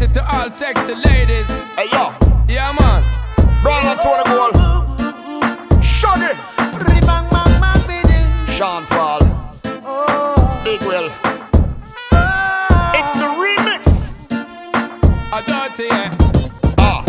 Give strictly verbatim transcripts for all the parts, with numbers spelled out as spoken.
dedicated to all sexy ladies. Hey yo, Yeah man. Brian to the goal. Shaggy, Sean Paul, Big Will. It's the remix. I dirty, yeah. Ah,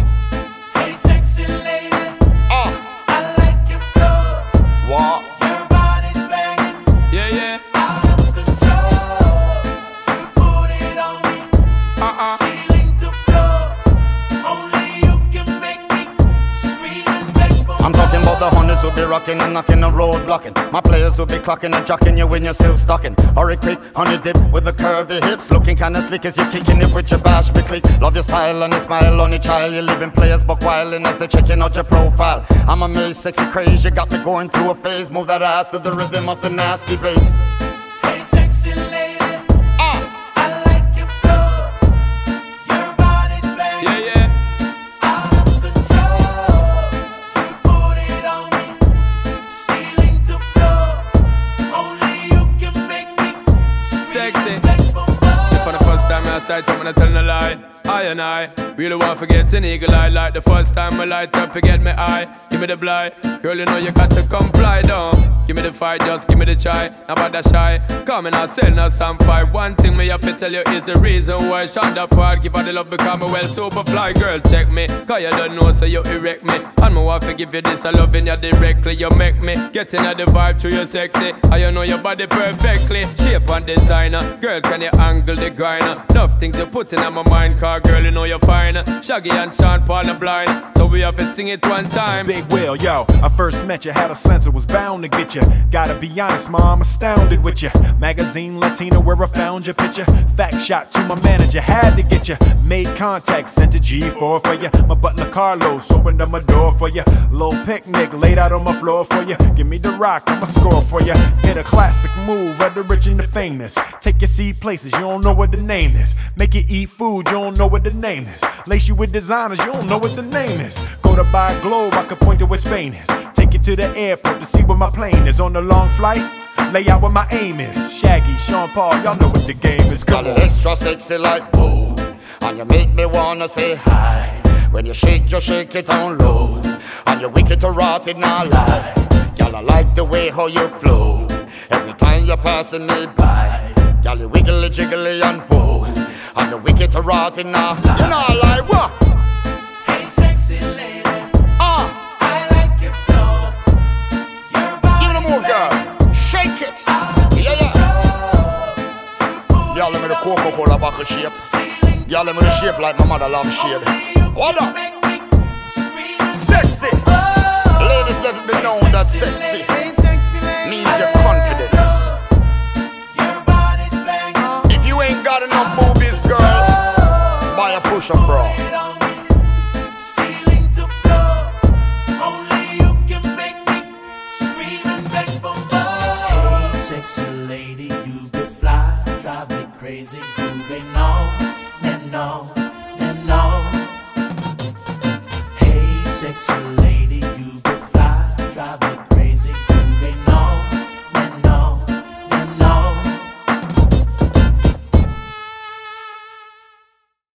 Hey sexy lady, ah, I like your flow. what? Your body's banging Yeah, yeah. out of control. You put it on me, Uh-uh. ceiling to floor. Only you can make me scream and beg for I'm talking about the hundreds who be rocking and knocking the road blocking. My players who be clocking and jocking you when you're still stocking. Hurry quick on your dip with the curvy hips, looking kinda slick as you're kicking it with your bash big click. Love your style and your smile on your child. You living players buck wildin' as they checking out your profile. I'm amazed, sexy craze. You got me going through a phase. Move that ass to the rhythm of the nasty bass. Hey sexy lady, Ah, I like your flow. Your body's banging Yeah, yeah. out of control. You put it on me, ceiling to floor. Only you can make me scream Sexy. and beg for See, for more. the first time I sight up and I tell no lie. I and I really want to get an eagle eye. Like the first time I light up, you get me eye. Give me the blind, girl, you know you got to comply, don't. Give me the fight, just give me the try. Now about that shy, come and I'll sell now some fight. One thing me have to tell you is the reason why Shonda part. Give her the love because me well super fly. Girl, check me, cause you don't know so you erect me. And me want to give you this, I loving you directly. You make me get in the vibe through your sexy. And you know your body perfectly. Shape and designer, girl, can you angle the grinder? Enough things you put in my mind, car girl, you know you're fine. Shaggy and Sean Paul are blind, so we have to sing it one time. Big Will, yo, I first met you, had a sense it was bound to get you. Gotta be honest, ma, I'm astounded with you. Magazine Latina where I found your picture. Fact shot to my manager, had to get you. Made contact, sent a G four for you. My butler Carlos opened up my door for you. Little picnic laid out on my floor for you. Give me the rock, I'ma score for you. Hit a classic move of the rich and the famous. Take you see places, you don't know what the name is. Make you eat food, you don't know what the name is. Lace you with designers, you don't know what the name is. Go to buy a globe, I can point to where Spain is. Take you to the airport to see where my plane is. On the long flight, lay out where my aim is. Shaggy, Sean Paul, y'all know what the game is. got Come it on. extra sexy like boom, and you make me wanna say hi. When you shake, you shake it on low, and you wicked to rot it now lie. Girl, I like the way how you flow. Every time you're passing me by, girl, you wiggly jiggly and bow, and you wicked to rot it now. You know I like what? Hey sexy lady, Ah, I like your flow. Your give me the body's move, girl. banging Shake it. out of Yeah, yeah. control. You put Y'all let me the it on me, Coca-Cola bottle shape. ceiling Y'all let me the shape like my mother lamb shade. What up? make me scream and Sexy. oh. Ladies, let it be known that sexy Hey sexy lady, means your confidence. your body's banging If you ain't got enough boobies, girl, buy a push-up bra. it on me, ceiling to floor. Only you can make me scream and beg for more. Hey sexy lady, you be fly, drive me crazy, moving on and on and on. Hey sexy lady.